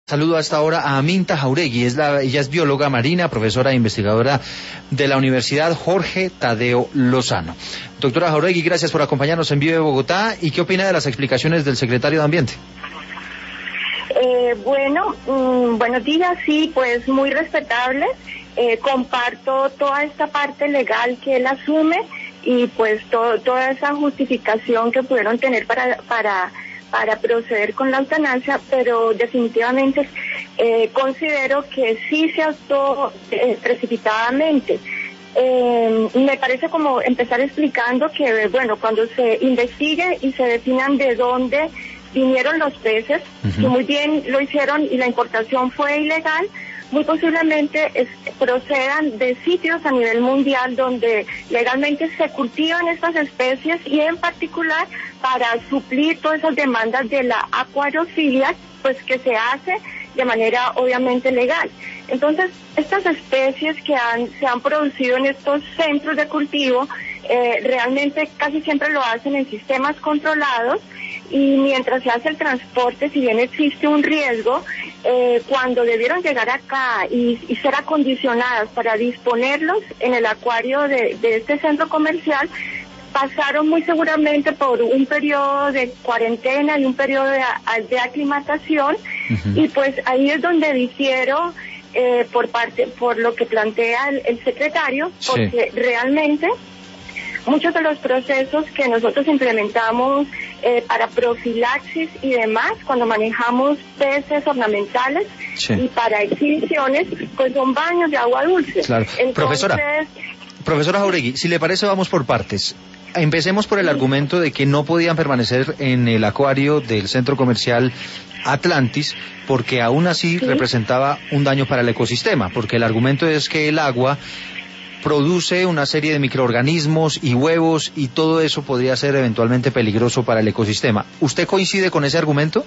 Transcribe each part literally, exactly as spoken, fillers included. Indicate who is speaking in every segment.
Speaker 1: Saludo a esta hora a Aminta Jauregui, es la, ella es bióloga marina, profesora e investigadora de la Universidad Jorge Tadeo Lozano. Doctora Jauregui, gracias por acompañarnos en Vive Bogotá. ¿Y qué opina de las explicaciones del secretario de Ambiente?
Speaker 2: Eh, bueno, mmm, buenos días, sí, pues muy respetable. Eh, comparto toda esta parte legal que él asume y pues to, toda esa justificación que pudieron tener para... para para proceder con la eutanasia, pero definitivamente eh, considero que sí se actuó eh, precipitadamente. Eh, me parece como empezar explicando que, bueno, cuando se investigue y se definan de dónde vinieron los peces, uh-huh. que muy bien lo hicieron y la importación fue ilegal, muy posiblemente es, procedan de sitios a nivel mundial donde legalmente se cultivan estas especies y en particular para suplir todas esas demandas de la acuariofilia, pues que se hace de manera obviamente legal. Entonces, estas especies que han, se han producido en estos centros de cultivo, eh, realmente casi siempre lo hacen en sistemas controlados, y mientras se hace el transporte, si bien existe un riesgo, eh, cuando debieron llegar acá y, y ser acondicionadas para disponerlos en el acuario de, de este centro comercial, pasaron muy seguramente por un periodo de cuarentena y un periodo de, de aclimatación, uh-huh. y pues ahí es donde difiero eh, por parte, por lo que plantea el, el secretario, sí. porque realmente muchos de los procesos que nosotros implementamos eh, para profilaxis y demás, cuando manejamos peces ornamentales, sí. y para exhibiciones, pues son baños de agua dulce.
Speaker 1: Claro.
Speaker 2: Entonces,
Speaker 1: profesora, profesora Jauregui, si le parece vamos por partes. Empecemos por el sí. argumento de que no podían permanecer en el acuario del centro comercial Atlantis, porque aún así sí. representaba un daño para el ecosistema, porque el argumento es que el agua produce una serie de microorganismos y huevos y todo eso podría ser eventualmente peligroso para el ecosistema. ¿Usted coincide con ese argumento?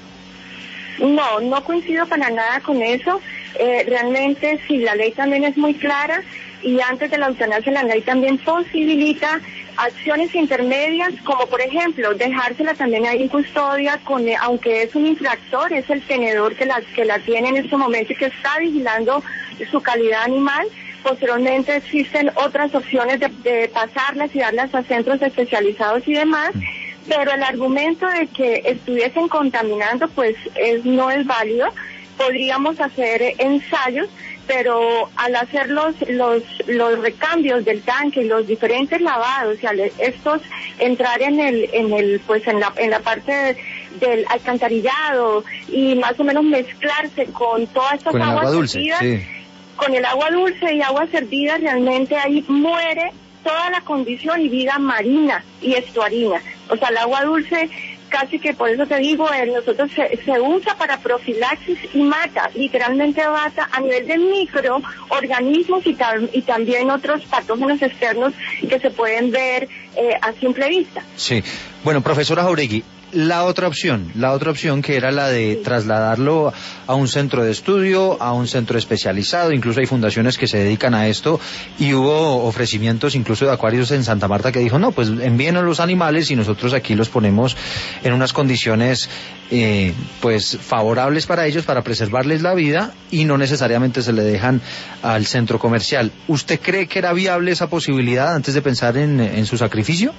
Speaker 2: No, no coincido para nada con eso. Eh, realmente sí, la ley también es muy clara y antes de la eutanasia la ley también posibilita acciones intermedias, como por ejemplo dejársela también ahí en custodia, con, eh, aunque es un infractor, es el tenedor que la, que la tiene en este momento y que está vigilando su calidad animal. Posteriormente existen otras opciones de, de pasarlas y darlas a centros especializados y demás, pero el argumento de que estuviesen contaminando pues es, no es válido. Podríamos hacer ensayos, pero al hacer los, los, los recambios del tanque y los diferentes lavados y al estos entrar en el, en el, pues en la, en la parte de, del alcantarillado y más o menos mezclarse con todas estas aguas servidas, sí. con el agua dulce y agua servida, realmente ahí muere toda la condición y vida marina y estuarina. O sea, el agua dulce, casi que por eso te digo, eh, nosotros se, se usa para profilaxis y mata, literalmente mata a nivel de microorganismos y, tam, y también otros patógenos externos que se pueden ver eh, a simple vista.
Speaker 1: Sí. Bueno, profesora Jauregui, la otra opción, la otra opción que era la de trasladarlo a un centro de estudio, a un centro especializado, incluso hay fundaciones que se dedican a esto y hubo ofrecimientos incluso de acuarios en Santa Marta que dijo, no, pues envíenos los animales y nosotros aquí los ponemos en unas condiciones eh, pues favorables para ellos, para preservarles la vida y no necesariamente se le dejan al centro comercial. ¿Usted cree que era viable esa posibilidad antes de pensar en, en su sacrificio?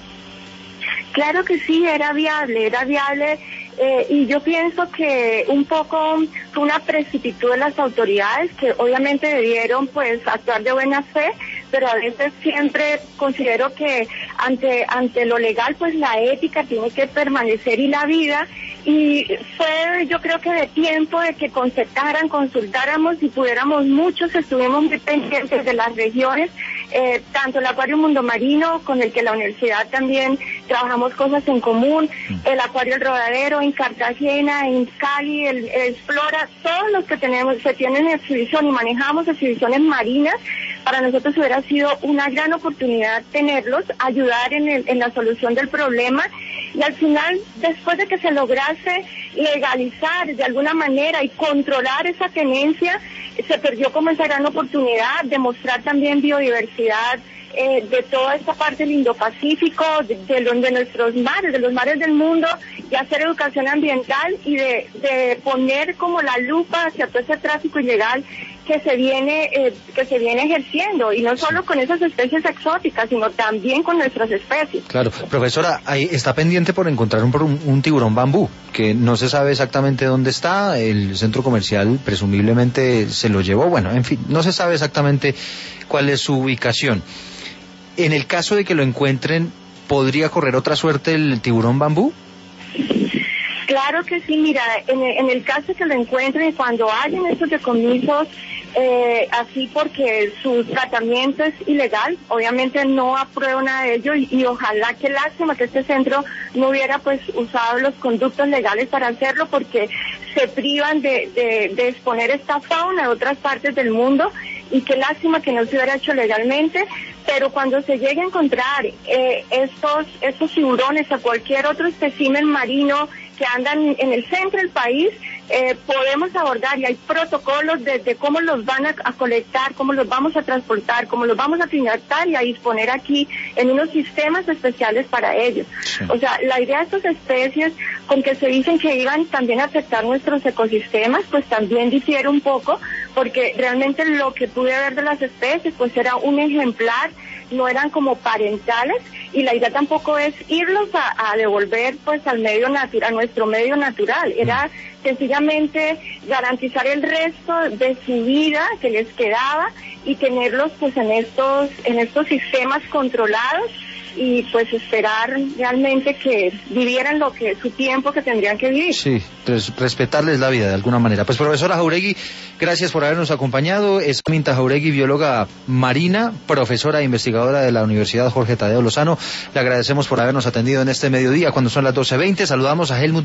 Speaker 2: Claro que sí, era viable, era viable, eh, y yo pienso que un poco fue una precipitud de las autoridades que obviamente debieron pues actuar de buena fe, pero a veces siempre considero que ante ante lo legal pues la ética tiene que permanecer y la vida, y fue yo creo que de tiempo de que concertaran, consultáramos y pudiéramos, muchos estuvimos muy pendientes de las regiones, eh, tanto el Acuario Mundo Marino, con el que la universidad también trabajamos cosas en común, el Acuario El Rodadero en Cartagena, en Cali, el, el Explora, todos los que tenemos, se tienen exhibición y manejamos exhibiciones marinas. Para nosotros hubiera sido una gran oportunidad tenerlos, ayudar en, el, en la solución del problema, y al final, después de que se lograse legalizar de alguna manera y controlar esa tenencia, se perdió como esa gran oportunidad de mostrar también biodiversidad eh, de toda esta parte del Indo-Pacífico, de, de, los, de nuestros mares, de los mares del mundo, y hacer educación ambiental y de, de poner como la lupa hacia todo ese tráfico ilegal que se viene eh, que se viene ejerciendo, y no solo con esas especies exóticas, sino también con nuestras especies.
Speaker 1: Claro, profesora, ahí está pendiente por encontrar un, un, un tiburón bambú, que no se sabe exactamente dónde está, el centro comercial presumiblemente se lo llevó, bueno, en fin, no se sabe exactamente cuál es su ubicación. En el caso de que lo encuentren, ¿podría correr otra suerte el tiburón bambú?
Speaker 2: Claro que sí, mira, en el, en el caso que lo encuentren, cuando hayan estos decomisos, eh, así porque su tratamiento es ilegal, obviamente no apruebo nada de ello, y, y ojalá, qué lástima que este centro no hubiera pues usado los conductos legales para hacerlo, porque se privan de, de, de exponer esta fauna a otras partes del mundo, y qué lástima que no se hubiera hecho legalmente. Pero cuando se llegue a encontrar eh, estos estos tiburones o cualquier otro espécimen marino que andan en el centro del país, eh, podemos abordar, y hay protocolos de, de cómo los van a, a colectar, cómo los vamos a transportar, cómo los vamos a climatar y a disponer aquí en unos sistemas especiales para ellos. Sí. O sea, la idea de estas especies, con que se dicen que iban también a afectar nuestros ecosistemas, pues también difiere un poco, porque realmente lo que pude ver de las especies pues era un ejemplar, no eran como parentales, y la idea tampoco es irlos a, a devolver pues al medio natural, a nuestro medio natural, era sencillamente garantizar el resto de su vida que les quedaba y tenerlos pues en estos en estos sistemas controlados, y pues esperar realmente que vivieran lo que su tiempo que tendrían que vivir.
Speaker 1: Sí, pues respetarles la vida de alguna manera. Pues profesora Jáuregui, gracias por habernos acompañado. Es Aminta Jáuregui, bióloga marina, profesora e investigadora de la Universidad Jorge Tadeo Lozano. Le agradecemos por habernos atendido en este mediodía cuando son las doce veinte. Saludamos a Helmut